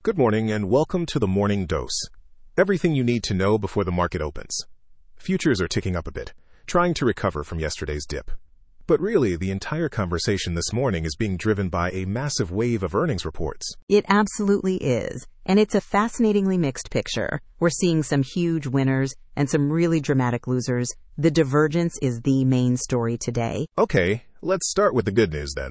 Good morning and welcome to the Morning Dose. Everything you need to know before the market opens. Futures are ticking up a bit, trying to recover from yesterday's dip. But really, the entire conversation this morning is being driven by a massive wave of earnings reports. It absolutely is. And it's a fascinatingly mixed picture. We're seeing some huge winners and some really dramatic losers. The divergence is the main story today. Okay, let's start with the good news then.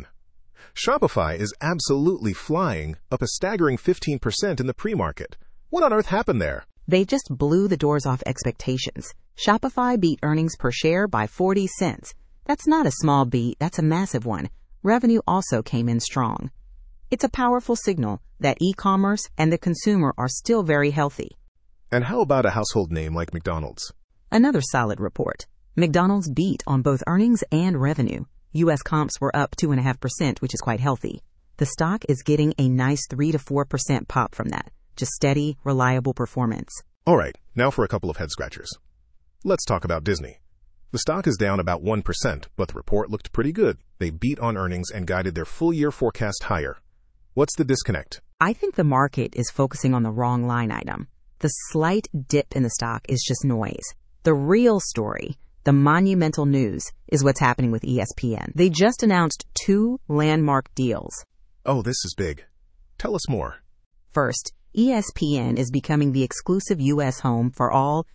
Shopify is absolutely flying, up a staggering 15% in the pre-market. What on earth happened there? They just blew the doors off expectations. Shopify beat earnings per share by 40 cents. That's not a small beat, that's a massive one. Revenue also came in strong. It's a powerful signal that e-commerce and the consumer are still very healthy. And how about a household name like McDonald's? Another solid report. McDonald's beat on both earnings and revenue. U.S. comps were up 2.5%, which is quite healthy. The stock is getting a nice 3 to 4% pop from that. Just steady, reliable performance. All right, now for a couple of head scratchers. Let's talk about Disney. The stock is down about 1%, but the report looked pretty good. They beat on earnings and guided their full-year forecast higher. What's the disconnect? I think the market is focusing on the wrong line item. The slight dip in the stock is just noise. The real story, the monumental news, is what's happening with ESPN. They just announced 2 landmark deals. Oh, this is big. Tell us more. First, ESPN is becoming the exclusive U.S. home for all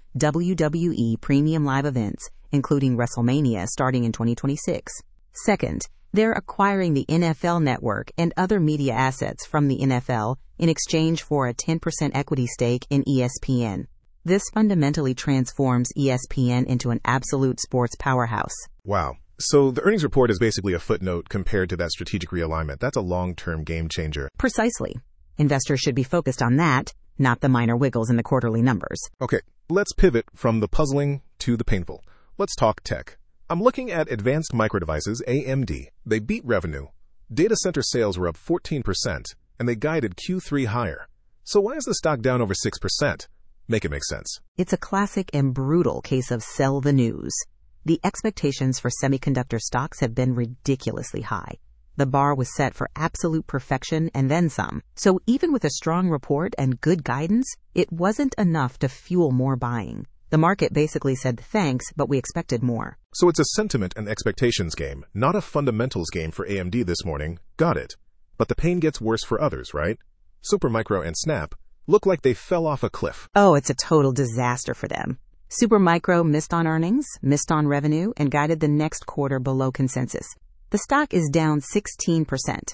WWE premium live events, including WrestleMania starting in 2026. Second, they're acquiring the NFL Network and other media assets from the NFL in exchange for a 10% equity stake in ESPN. This fundamentally transforms ESPN into an absolute sports powerhouse. Wow. So the earnings report is basically a footnote compared to that strategic realignment. That's a long-term game changer. Precisely. Investors should be focused on that, not the minor wiggles in the quarterly numbers. Okay, let's pivot from the puzzling to the painful. Let's talk tech. I'm looking at Advanced Micro Devices, AMD. They beat revenue. Data center sales were up 14%, and they guided Q3 higher. So why is the stock down over 6%? Make it make sense. It's a classic and brutal case of sell the news. The expectations for semiconductor stocks have been ridiculously high. The bar was set for absolute perfection and then some. So even with a strong report and good guidance, it wasn't enough to fuel more buying. The market basically said thanks, but we expected more. So it's a sentiment and expectations game, not a fundamentals game for AMD this morning. Got it. But the pain gets worse for others, right? Supermicro and Snap look like they fell off a cliff. Oh, it's a total disaster for them. Supermicro missed on earnings, missed on revenue, and guided the next quarter below consensus. The stock is down 16%.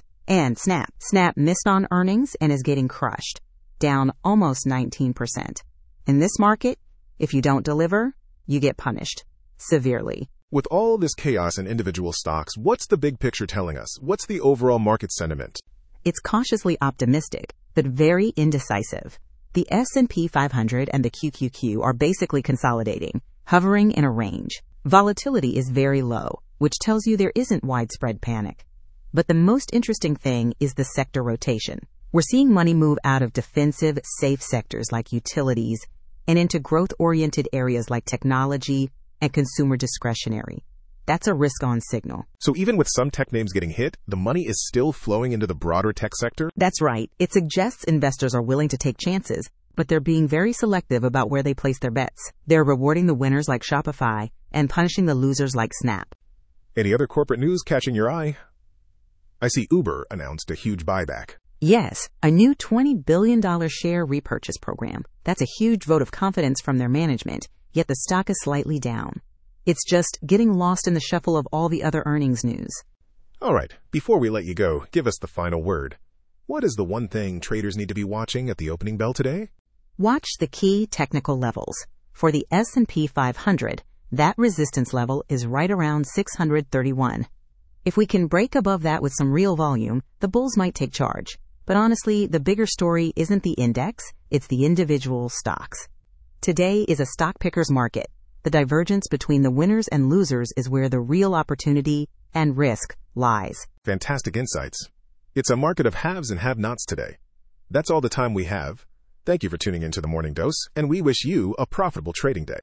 And Snap missed on earnings and is getting crushed, down almost 19%. In this market, if you don't deliver, you get punished severely. With all this chaos in individual stocks, what's the big picture telling us? What's the overall market sentiment? It's cautiously optimistic, but very indecisive. The S&P 500 and the QQQ are basically consolidating, hovering in a range. Volatility is very low, which tells you there isn't widespread panic. But the most interesting thing is the sector rotation. We're seeing money move out of defensive, safe sectors like utilities and into growth-oriented areas like technology and consumer discretionary. That's a risk-on signal. So even with some tech names getting hit, the money is still flowing into the broader tech sector? That's right. It suggests investors are willing to take chances, but they're being very selective about where they place their bets. They're rewarding the winners like Shopify and punishing the losers like Snap. Any other corporate news catching your eye? I see Uber announced a huge buyback. Yes, a new $20 billion share repurchase program. That's a huge vote of confidence from their management, yet the stock is slightly down. It's just getting lost in the shuffle of all the other earnings news. All right, before we let you go, give us the final word. What is the one thing traders need to be watching at the opening bell today? Watch the key technical levels. For the S&P 500, that resistance level is right around 631. If we can break above that with some real volume, the bulls might take charge. But honestly, the bigger story isn't the index, it's the individual stocks. Today is a stock picker's market. The divergence between the winners and losers is where the real opportunity and risk lies. Fantastic insights. It's a market of haves and have-nots today. That's all the time we have. Thank you for tuning into the Morning Dose, and we wish you a profitable trading day.